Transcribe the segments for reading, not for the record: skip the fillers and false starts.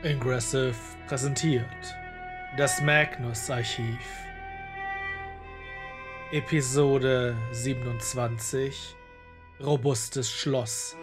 Ingressive präsentiert das Magnus-Archiv. Episode 27 Robustes Schloss.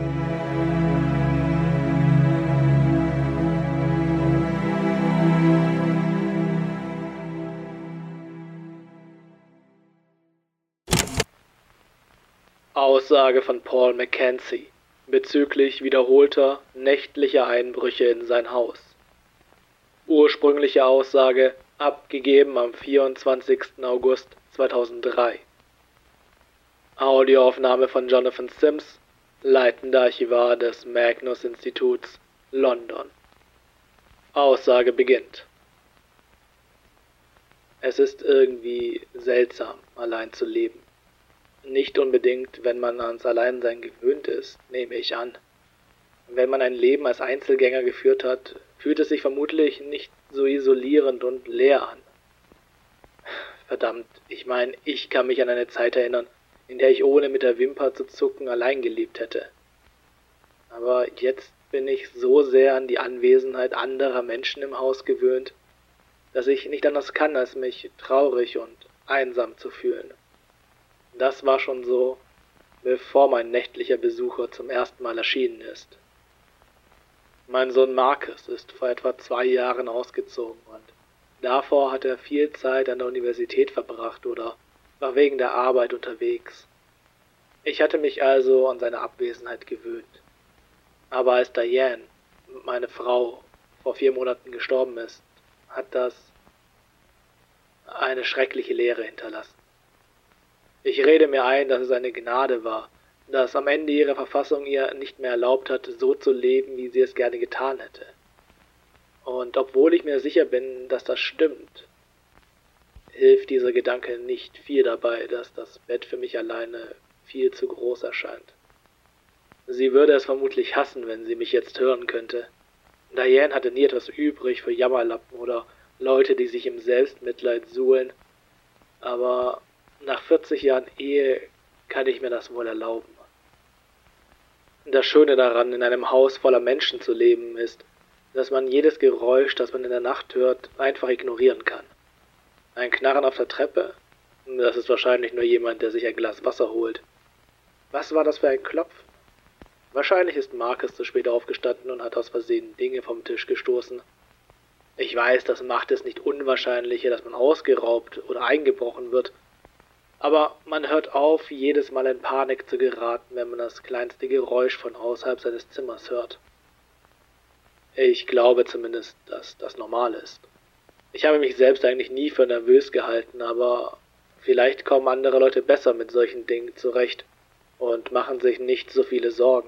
Aussage von Paul Mackenzie bezüglich wiederholter nächtlicher Einbrüche in sein Haus. Ursprüngliche Aussage abgegeben am 24. August 2003. Audioaufnahme von Jonathan Sims, leitender Archivar des Magnus-Instituts, London. Aussage beginnt. Es ist irgendwie seltsam, allein zu leben. Nicht unbedingt, wenn man ans Alleinsein gewöhnt ist, nehme ich an. Wenn man ein Leben als Einzelgänger geführt hat, fühlt es sich vermutlich nicht so isolierend und leer an. Verdammt, ich kann mich an eine Zeit erinnern, in der ich ohne mit der Wimper zu zucken allein gelebt hätte. Aber jetzt bin ich so sehr an die Anwesenheit anderer Menschen im Haus gewöhnt, dass ich nicht anders kann, als mich traurig und einsam zu fühlen. Das war schon so, bevor mein nächtlicher Besucher zum ersten Mal erschienen ist. Mein Sohn Marcus ist vor etwa 2 Jahren ausgezogen und davor hat er viel Zeit an der Universität verbracht oder war wegen der Arbeit unterwegs. Ich hatte mich also an seine Abwesenheit gewöhnt. Aber als Diane, meine Frau, vor 4 Monaten gestorben ist, hat das eine schreckliche Leere hinterlassen. Ich rede mir ein, dass es eine Gnade war, dass am Ende ihre Verfassung ihr nicht mehr erlaubt hat, so zu leben, wie sie es gerne getan hätte. Und obwohl ich mir sicher bin, dass das stimmt, hilft dieser Gedanke nicht viel dabei, dass das Bett für mich alleine viel zu groß erscheint. Sie würde es vermutlich hassen, wenn sie mich jetzt hören könnte. Diane hatte nie etwas übrig für Jammerlappen oder Leute, die sich im Selbstmitleid suhlen, aber nach 40 Jahren Ehe kann ich mir das wohl erlauben. Das Schöne daran, in einem Haus voller Menschen zu leben, ist, dass man jedes Geräusch, das man in der Nacht hört, einfach ignorieren kann. Ein Knarren auf der Treppe? Das ist wahrscheinlich nur jemand, der sich ein Glas Wasser holt. Was war das für ein Klopfen? Wahrscheinlich ist Marcus zu spät aufgestanden und hat aus Versehen Dinge vom Tisch gestoßen. Ich weiß, das macht es nicht unwahrscheinlicher, dass man ausgeraubt oder eingebrochen wird, aber man hört auf, jedes Mal in Panik zu geraten, wenn man das kleinste Geräusch von außerhalb seines Zimmers hört. Ich glaube zumindest, dass das normal ist. Ich habe mich selbst eigentlich nie für nervös gehalten, aber vielleicht kommen andere Leute besser mit solchen Dingen zurecht und machen sich nicht so viele Sorgen.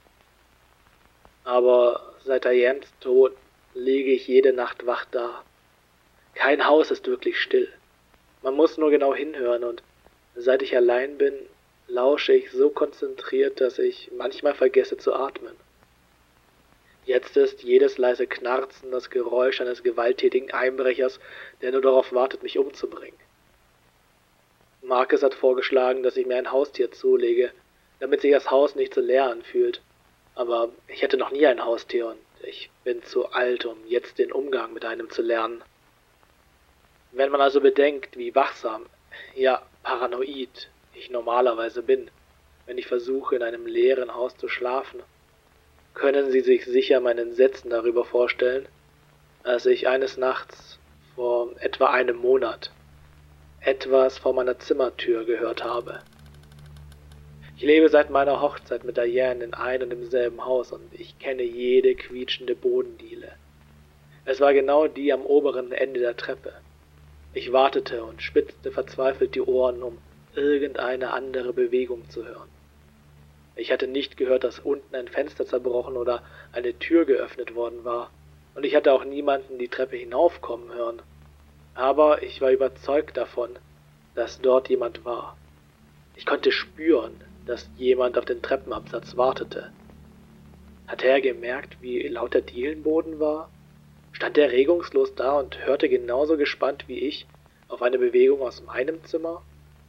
Aber seit Dianes Tod liege ich jede Nacht wach da. Kein Haus ist wirklich still. Man muss nur genau hinhören und seit ich allein bin, lausche ich so konzentriert, dass ich manchmal vergesse zu atmen. Jetzt ist jedes leise Knarzen das Geräusch eines gewalttätigen Einbrechers, der nur darauf wartet, mich umzubringen. Marcus hat vorgeschlagen, dass ich mir ein Haustier zulege, damit sich das Haus nicht so leer anfühlt. Aber ich hatte noch nie ein Haustier und ich bin zu alt, um jetzt den Umgang mit einem zu lernen. Wenn man also bedenkt, wie wachsam, ja paranoid ich normalerweise bin, wenn ich versuche, in einem leeren Haus zu schlafen, können Sie sich sicher mein Entsetzen darüber vorstellen, als ich eines Nachts vor etwa einem Monat etwas vor meiner Zimmertür gehört habe. Ich lebe seit meiner Hochzeit mit Diane in einem und demselben Haus und ich kenne jede quietschende Bodendiele. Es war genau die am oberen Ende der Treppe. Ich wartete und spitzte verzweifelt die Ohren, um irgendeine andere Bewegung zu hören. Ich hatte nicht gehört, dass unten ein Fenster zerbrochen oder eine Tür geöffnet worden war, und ich hatte auch niemanden die Treppe hinaufkommen hören. Aber ich war überzeugt davon, dass dort jemand war. Ich konnte spüren, dass jemand auf den Treppenabsatz wartete. Hatte er gemerkt, wie laut der Dielenboden war? Stand er regungslos da und hörte genauso gespannt wie ich auf eine Bewegung aus meinem Zimmer?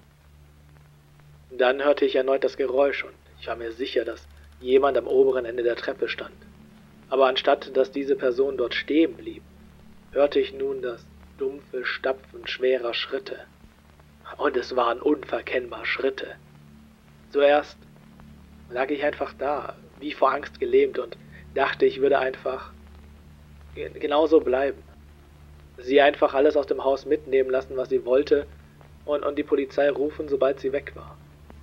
Dann hörte ich erneut das Geräusch und ich war mir sicher, dass jemand am oberen Ende der Treppe stand. Aber anstatt dass diese Person dort stehen blieb, hörte ich nun das dumpfe Stapfen schwerer Schritte. Und es waren unverkennbar Schritte. Zuerst lag ich einfach da, wie vor Angst gelähmt, und dachte, ich würde einfach genauso bleiben. Sie einfach alles aus dem Haus mitnehmen lassen, was sie wollte, und die Polizei rufen, sobald sie weg war.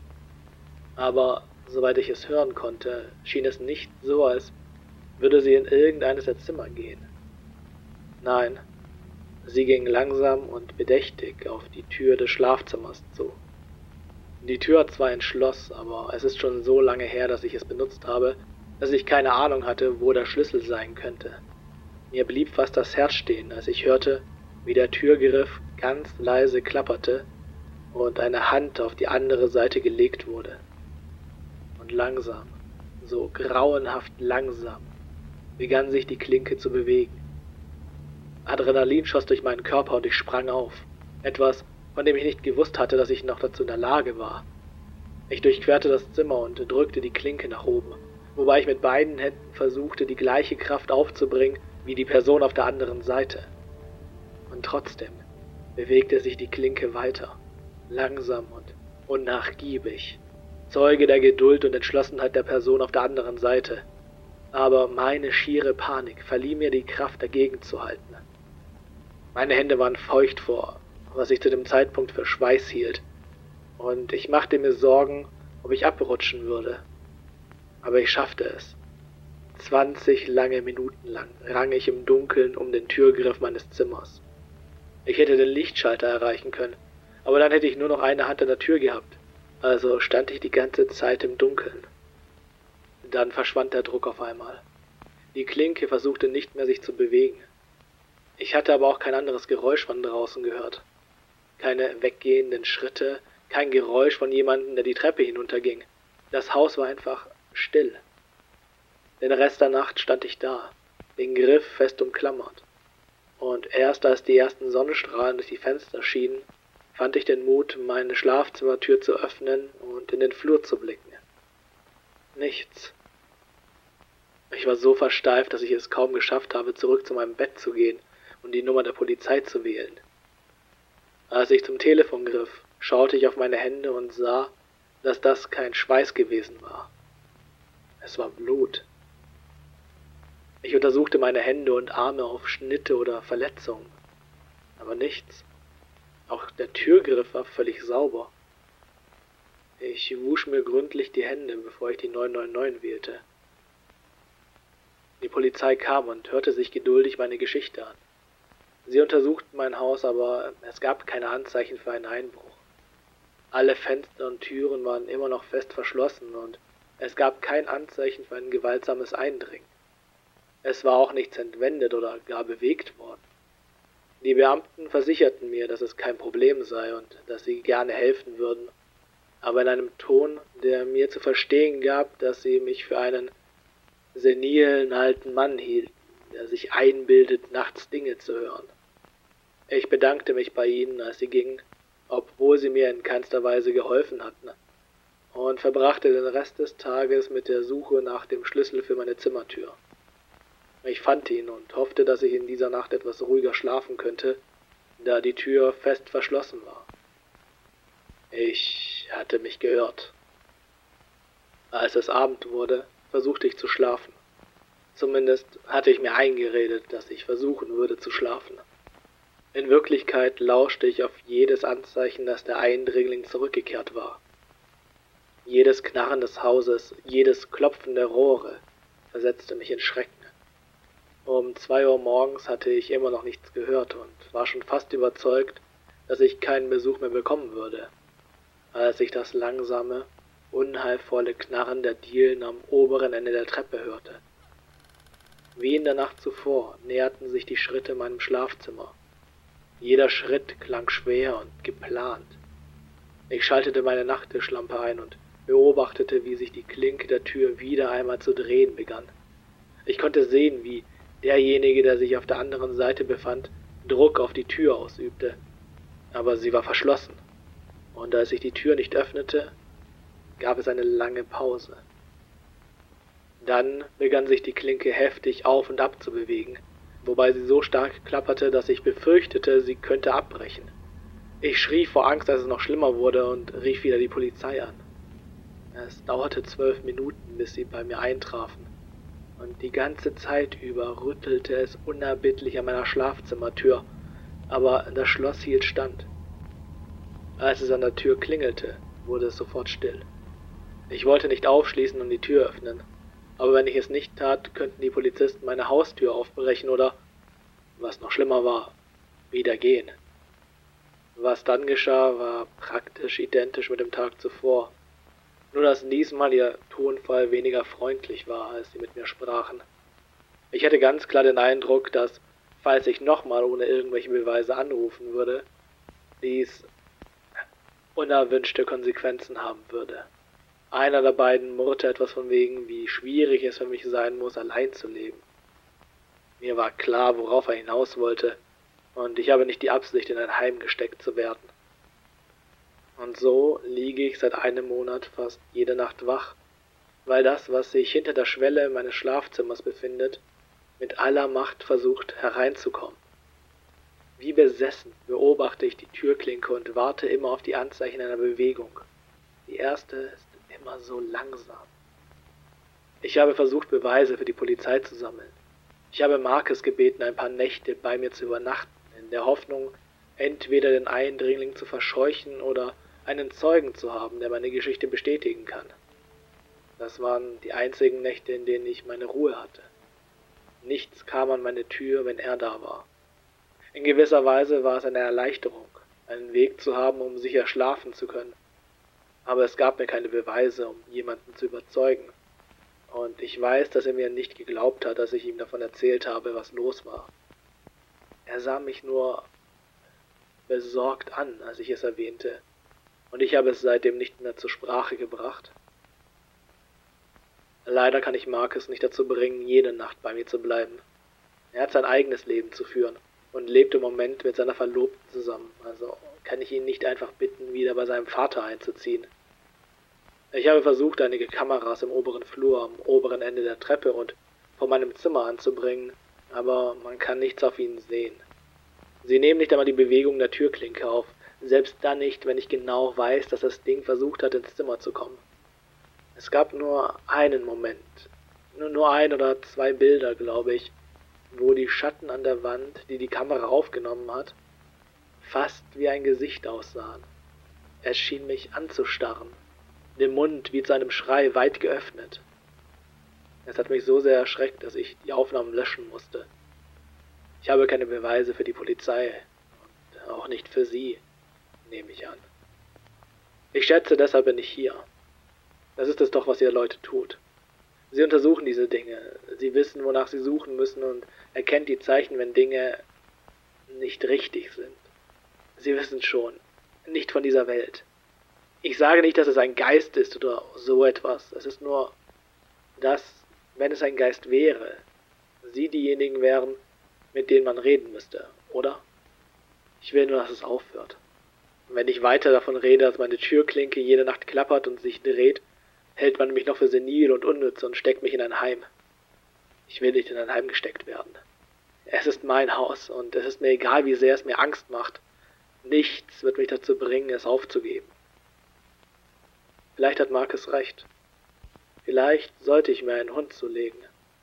Aber soweit ich es hören konnte, schien es nicht so, als würde sie in irgendeines der Zimmer gehen. Nein, sie ging langsam und bedächtig auf die Tür des Schlafzimmers zu. Die Tür hat zwar ein Schloss, aber es ist schon so lange her, dass ich es benutzt habe, dass ich keine Ahnung hatte, wo der Schlüssel sein könnte. Mir blieb fast das Herz stehen, als ich hörte, wie der Türgriff ganz leise klapperte und eine Hand auf die andere Seite gelegt wurde. Und langsam, so grauenhaft langsam, begann sich die Klinke zu bewegen. Adrenalin schoss durch meinen Körper und ich sprang auf. Etwas, von dem ich nicht gewusst hatte, dass ich noch dazu in der Lage war. Ich durchquerte das Zimmer und drückte die Klinke nach oben, wobei ich mit beiden Händen versuchte, die gleiche Kraft aufzubringen wie die Person auf der anderen Seite. Und trotzdem bewegte sich die Klinke weiter, langsam und unnachgiebig, Zeuge der Geduld und Entschlossenheit der Person auf der anderen Seite. Aber meine schiere Panik verlieh mir die Kraft, dagegen zu halten. Meine Hände waren feucht vor, was ich zu dem Zeitpunkt für Schweiß hielt, und ich machte mir Sorgen, ob ich abrutschen würde. Aber ich schaffte es. 20 lange Minuten lang rang ich im Dunkeln um den Türgriff meines Zimmers. Ich hätte den Lichtschalter erreichen können, aber dann hätte ich nur noch eine Hand an der Tür gehabt, also stand ich die ganze Zeit im Dunkeln. Dann verschwand der Druck auf einmal. Die Klinke versuchte nicht mehr, sich zu bewegen. Ich hatte aber auch kein anderes Geräusch von draußen gehört. Keine weggehenden Schritte, kein Geräusch von jemandem, der die Treppe hinunterging. Das Haus war einfach still. Den Rest der Nacht stand ich da, den Griff fest umklammert. Und erst als die ersten Sonnenstrahlen durch die Fenster schienen, fand ich den Mut, meine Schlafzimmertür zu öffnen und in den Flur zu blicken. Nichts. Ich war so versteift, dass ich es kaum geschafft habe, zurück zu meinem Bett zu gehen und die Nummer der Polizei zu wählen. Als ich zum Telefon griff, schaute ich auf meine Hände und sah, dass das kein Schweiß gewesen war. Es war Blut. Ich untersuchte meine Hände und Arme auf Schnitte oder Verletzungen, aber nichts. Auch der Türgriff war völlig sauber. Ich wusch mir gründlich die Hände, bevor ich die 999 wählte. Die Polizei kam und hörte sich geduldig meine Geschichte an. Sie untersuchten mein Haus, aber es gab keine Anzeichen für einen Einbruch. Alle Fenster und Türen waren immer noch fest verschlossen und es gab kein Anzeichen für ein gewaltsames Eindringen. Es war auch nichts entwendet oder gar bewegt worden. Die Beamten versicherten mir, dass es kein Problem sei und dass sie gerne helfen würden, aber in einem Ton, der mir zu verstehen gab, dass sie mich für einen senilen alten Mann hielten, der sich einbildet, nachts Dinge zu hören. Ich bedankte mich bei ihnen, als sie gingen, obwohl sie mir in keinster Weise geholfen hatten, und verbrachte den Rest des Tages mit der Suche nach dem Schlüssel für meine Zimmertür. Ich fand ihn und hoffte, dass ich in dieser Nacht etwas ruhiger schlafen könnte, da die Tür fest verschlossen war. Ich hatte mich geirrt. Als es Abend wurde, versuchte ich zu schlafen. Zumindest hatte ich mir eingeredet, dass ich versuchen würde zu schlafen. In Wirklichkeit lauschte ich auf jedes Anzeichen, dass der Eindringling zurückgekehrt war. Jedes Knarren des Hauses, jedes Klopfen der Rohre versetzte mich in Schrecken. Um 2 Uhr morgens hatte ich immer noch nichts gehört und war schon fast überzeugt, dass ich keinen Besuch mehr bekommen würde, als ich das langsame, unheilvolle Knarren der Dielen am oberen Ende der Treppe hörte. Wie in der Nacht zuvor näherten sich die Schritte meinem Schlafzimmer. Jeder Schritt klang schwer und geplant. Ich schaltete meine Nachttischlampe ein und beobachtete, wie sich die Klinke der Tür wieder einmal zu drehen begann. Ich konnte sehen, wie derjenige, der sich auf der anderen Seite befand, Druck auf die Tür ausübte. Aber sie war verschlossen, und als ich die Tür nicht öffnete, gab es eine lange Pause. Dann begann sich die Klinke heftig auf und ab zu bewegen, wobei sie so stark klapperte, dass ich befürchtete, sie könnte abbrechen. Ich schrie vor Angst, dass es noch schlimmer wurde und rief wieder die Polizei an. Es dauerte 12 Minuten, bis sie bei mir eintrafen, und die ganze Zeit über rüttelte es unerbittlich an meiner Schlafzimmertür, aber das Schloss hielt stand. Als es an der Tür klingelte, wurde es sofort still. Ich wollte nicht aufschließen und die Tür öffnen, aber wenn ich es nicht tat, könnten die Polizisten meine Haustür aufbrechen oder, was noch schlimmer war, wieder gehen. Was dann geschah, war praktisch identisch mit dem Tag zuvor, nur dass diesmal ihr Tonfall weniger freundlich war, als sie mit mir sprachen. Ich hatte ganz klar den Eindruck, dass, falls ich nochmal ohne irgendwelche Beweise anrufen würde, dies unerwünschte Konsequenzen haben würde. Einer der beiden murrte etwas von wegen, wie schwierig es für mich sein muss, allein zu leben. Mir war klar, worauf er hinaus wollte, und ich habe nicht die Absicht, in ein Heim gesteckt zu werden. Und so liege ich seit einem Monat fast jede Nacht wach, weil das, was sich hinter der Schwelle meines Schlafzimmers befindet, mit aller Macht versucht hereinzukommen. Wie besessen beobachte ich die Türklinke und warte immer auf die Anzeichen einer Bewegung. Die erste ist immer so langsam. Ich habe versucht, Beweise für die Polizei zu sammeln. Ich habe Marcus gebeten, ein paar Nächte bei mir zu übernachten, in der Hoffnung, entweder den Eindringling zu verscheuchen oder einen Zeugen zu haben, der meine Geschichte bestätigen kann. Das waren die einzigen Nächte, in denen ich meine Ruhe hatte. Nichts kam an meine Tür, wenn er da war. In gewisser Weise war es eine Erleichterung, einen Weg zu haben, um sicher schlafen zu können. Aber es gab mir keine Beweise, um jemanden zu überzeugen. Und ich weiß, dass er mir nicht geglaubt hat, dass ich ihm davon erzählt habe, was los war. Er sah mich nur besorgt an, als ich es erwähnte, und ich habe es seitdem nicht mehr zur Sprache gebracht. Leider kann ich Marcus nicht dazu bringen, jede Nacht bei mir zu bleiben. Er hat sein eigenes Leben zu führen und lebt im Moment mit seiner Verlobten zusammen, also kann ich ihn nicht einfach bitten, wieder bei seinem Vater einzuziehen. Ich habe versucht, einige Kameras im oberen Flur am oberen Ende der Treppe und vor meinem Zimmer anzubringen, aber man kann nichts auf ihnen sehen. Sie nehmen nicht einmal die Bewegung der Türklinke auf, selbst dann nicht, wenn ich genau weiß, dass das Ding versucht hat, ins Zimmer zu kommen. Es gab nur einen Moment, nur ein oder zwei Bilder, glaube ich, wo die Schatten an der Wand, die die Kamera aufgenommen hat, fast wie ein Gesicht aussahen. Es schien mich anzustarren, den Mund wie zu einem Schrei weit geöffnet. Es hat mich so sehr erschreckt, dass ich die Aufnahmen löschen musste. Ich habe keine Beweise für die Polizei und auch nicht für Sie, nehme ich an. Ich schätze, deshalb bin ich hier. Das ist es doch, was ihr Leute tut. Sie untersuchen diese Dinge, sie wissen, wonach sie suchen müssen und erkennen die Zeichen, wenn Dinge nicht richtig sind. Sie wissen schon, nicht von dieser Welt. Ich sage nicht, dass es ein Geist ist oder so etwas. Es ist nur, dass, wenn es ein Geist wäre, Sie diejenigen wären, mit denen man reden müsste, oder? Ich will nur, dass es aufhört. Wenn ich weiter davon rede, dass meine Türklinke jede Nacht klappert und sich dreht, hält man mich noch für senil und unnütz und steckt mich in ein Heim. Ich will nicht in ein Heim gesteckt werden. Es ist mein Haus und es ist mir egal, wie sehr es mir Angst macht. Nichts wird mich dazu bringen, es aufzugeben. Vielleicht hat Marcus recht. Vielleicht sollte ich mir einen Hund zulegen.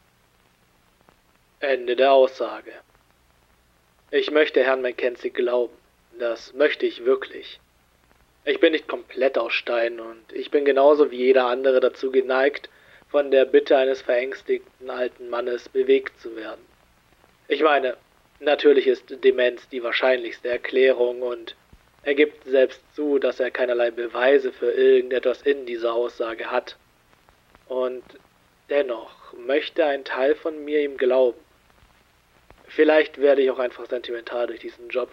Ende der Aussage. Ich möchte Herrn Mackenzie glauben. Das möchte ich wirklich. Ich bin nicht komplett aus Stein und ich bin genauso wie jeder andere dazu geneigt, von der Bitte eines verängstigten alten Mannes bewegt zu werden. Ich meine, natürlich ist Demenz die wahrscheinlichste Erklärung und er gibt selbst zu, dass er keinerlei Beweise für irgendetwas in dieser Aussage hat. Und dennoch möchte ein Teil von mir ihm glauben. Vielleicht werde ich auch einfach sentimental durch diesen Job.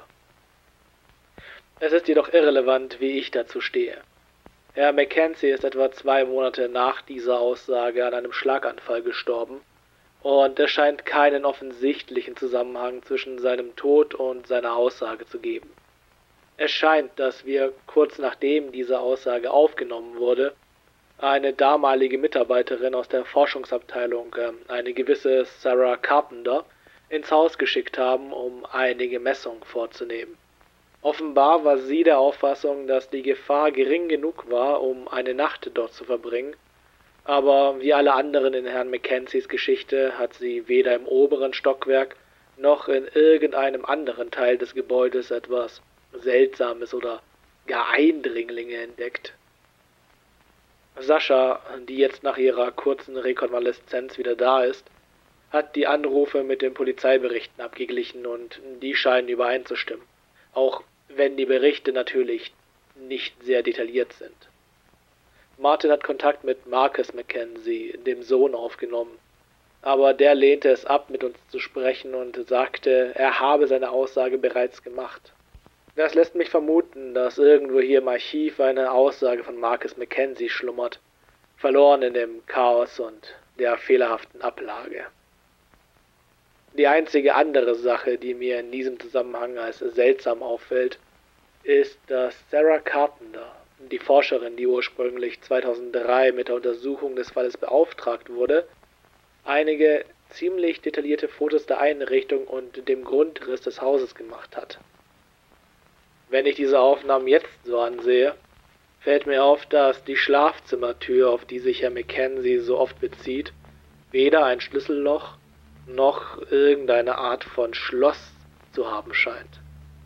Es ist jedoch irrelevant, wie ich dazu stehe. Herr Mackenzie ist etwa 2 Monate nach dieser Aussage an einem Schlaganfall gestorben und es scheint keinen offensichtlichen Zusammenhang zwischen seinem Tod und seiner Aussage zu geben. Es scheint, dass wir kurz nachdem diese Aussage aufgenommen wurde, eine damalige Mitarbeiterin aus der Forschungsabteilung, eine gewisse Sarah Carpenter, ins Haus geschickt haben, um einige Messungen vorzunehmen. Offenbar war sie der Auffassung, dass die Gefahr gering genug war, um eine Nacht dort zu verbringen, aber wie alle anderen in Herrn Mackenzies Geschichte hat sie weder im oberen Stockwerk noch in irgendeinem anderen Teil des Gebäudes etwas Seltsames oder gar Eindringlinge entdeckt. Sascha, die jetzt nach ihrer kurzen Rekonvaleszenz wieder da ist, hat die Anrufe mit den Polizeiberichten abgeglichen und die scheinen übereinzustimmen, auch wenn die Berichte natürlich nicht sehr detailliert sind. Martin hat Kontakt mit Marcus Mackenzie, dem Sohn, aufgenommen, aber der lehnte es ab, mit uns zu sprechen und sagte, er habe seine Aussage bereits gemacht. Das lässt mich vermuten, dass irgendwo hier im Archiv eine Aussage von Marcus Mackenzie schlummert, verloren in dem Chaos und der fehlerhaften Ablage. Die einzige andere Sache, die mir in diesem Zusammenhang als seltsam auffällt, ist, dass Sarah Carpenter, die Forscherin, die ursprünglich 2003 mit der Untersuchung des Falles beauftragt wurde, einige ziemlich detaillierte Fotos der Einrichtung und dem Grundriss des Hauses gemacht hat. Wenn ich diese Aufnahmen jetzt so ansehe, fällt mir auf, dass die Schlafzimmertür, auf die sich Herr Mackenzie so oft bezieht, weder ein Schlüsselloch noch irgendeine Art von Schloss zu haben scheint.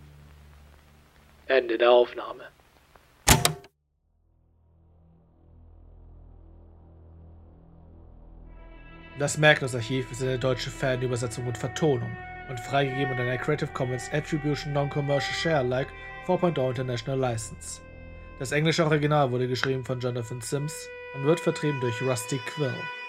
Ende der Aufnahme. Das Merklos-Archiv ist eine deutsche Fanübersetzung und Vertonung und freigegeben unter einer Creative Commons Attribution Non-Commercial Share Alike 4.0 International License. Das englische Original wurde geschrieben von Jonathan Sims und wird vertrieben durch Rusty Quill.